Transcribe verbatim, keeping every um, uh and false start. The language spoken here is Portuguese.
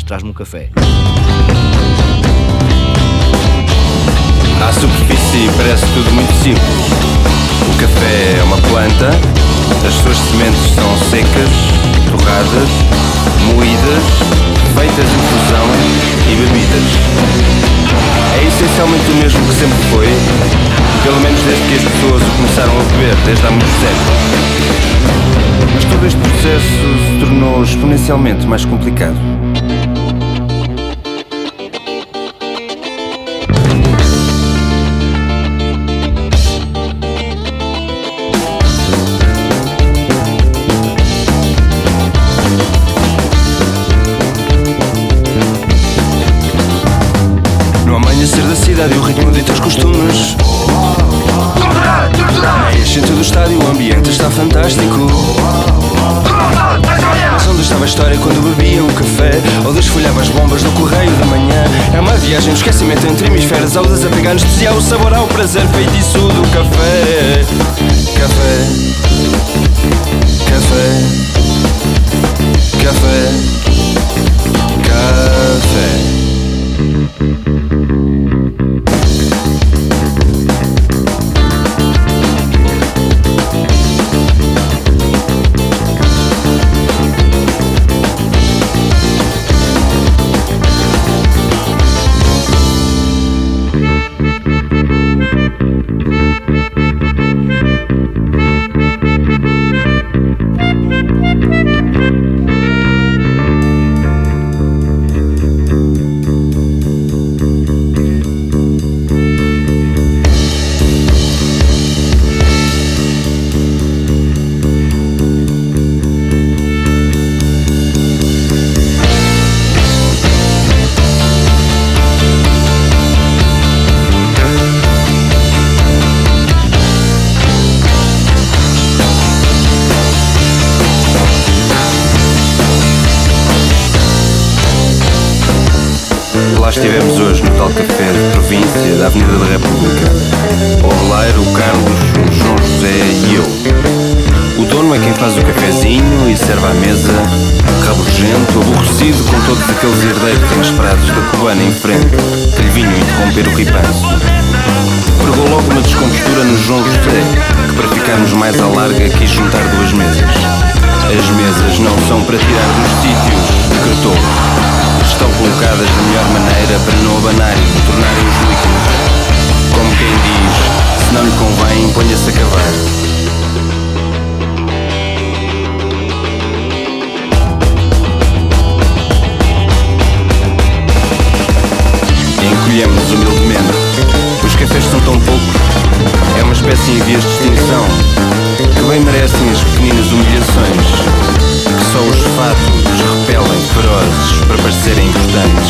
traz-me um café. À superfície parece tudo muito simples. O café é uma planta, as suas sementes são secas, torradas, moídas, feitas em infusão e bebidas. É essencialmente o mesmo que sempre foi, pelo menos desde que as pessoas o começaram a beber, desde há muitos séculos. Mas todo este processo se tornou exponencialmente mais complicado. E o ritmo de teus costumes. Enchente do estádio, o ambiente está fantástico. Mas onde estava a história quando bebiam um café ou desfolhava as bombas no correio da manhã? É uma viagem no esquecimento entre hemisférios, ao desapegar, anestesiar o sabor ao prazer, feitiço do café. Café, café, café, café. Lá estivemos hoje no tal café de província da Avenida da República. O Oleiro, o Carlos, o João José e eu. O dono é quem faz o cafezinho e serve à mesa, rabugento, aborrecido com todos aqueles herdeiros inesperados da cubana em frente, que lhe vinham interromper o ripanço. Pregou logo uma descompostura no João José, que para ficarmos mais à larga quis juntar duas mesas. As mesas não são para tirar dos sítios, decretou. Estão colocadas da melhor maneira para não abanarem e tornarem os líquidos. Como quem diz, se não lhe convém, ponha-se a cavar. Encolhemos humildemente. Os cafés são tão poucos, é uma espécie em vias de extinção, que bem merecem as pequeninas humilhações, que só os fatos repelem ferozes para parecerem importantes.